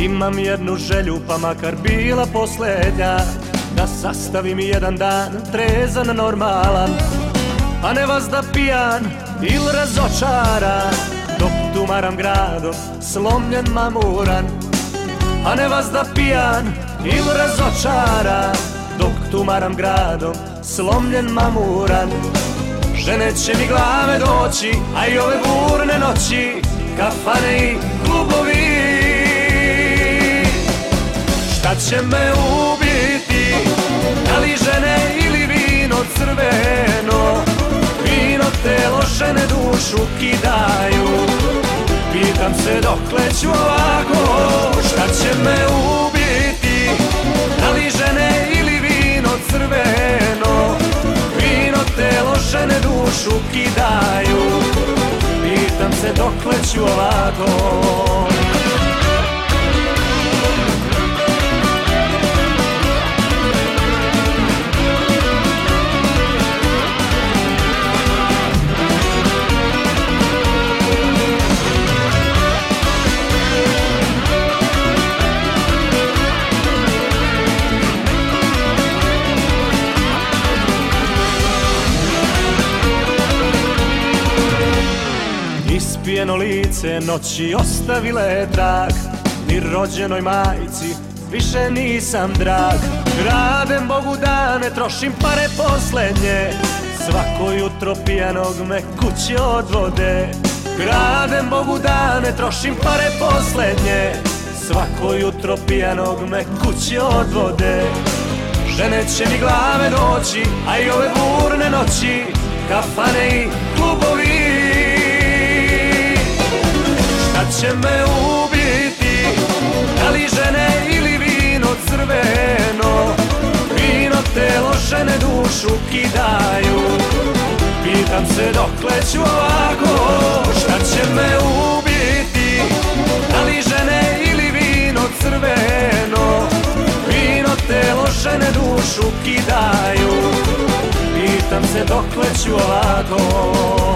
Imam jednu želju, pa makar bila poslednja, da sastavim jedan dan trezan, normalan, a ne vas da pijan ili razočaran, dok tumaram gradom slomljen, mamuran. A ne vas da pijan ili razočaran, dok tumaram gradom slomljen, mamuran. Žene će mi glave doći, a i ove burne noći, kafane i klubovi. Šta će me ubiti, da li žene ili vino crveno? Vino telo, žene dušu kidaju. Pitam se dokle ću ovako, šta će me ubiti, da li žene ili vino crveno? Vino telo, žene dušu kidaju. Pitam se dokle ću ovako. Ispijeno lice noći ostavile trag, ni rođenoj majci više nisam drag. Kradem Bogu dane, trošim pare poslednje, svako jutro pijanog me kući odvode. Kradem Bogu dane, trošim pare poslednje, svako jutro pijanog me kući odvode. Žene će mi glave doći, a i ove burne noći, kafane i klubovi. Šta će me ubiti, da li žene ili vino crveno? Vino telo, žene dušu kidaju. Pitam se dokle ću ovako, šta će me ubiti, da li žene ili vino crveno? Vino telo, žene dušu kidaju. Pitam se dokle ću ovako.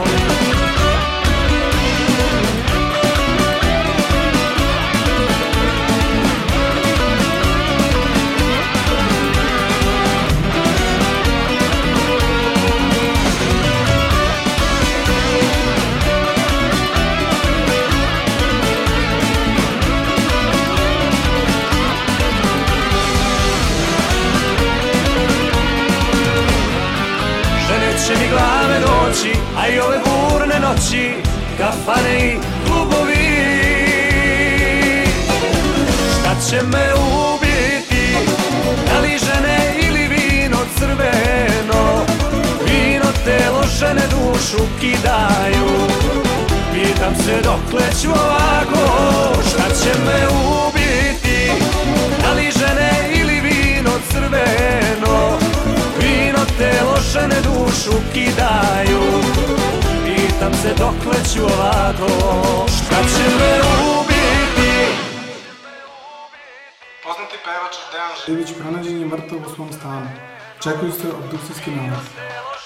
Će mi glave doći, a i ove burne noći, kafane i klubovi. Šta će me ubiti, da li žene ili vino crveno? Vino telo, žene dušu kidaju. Pitam se dokle ću ovako, šta će me ubiti, da li žene ili vino crveno? Vino telo, žene dušu kidaju. Pitam se dokle ću ovako, šta će me ubiti. Poznati pevač Dejan Živić pronađen je mrtav u svom stanu. Čekaju se obdukcijski nalaz.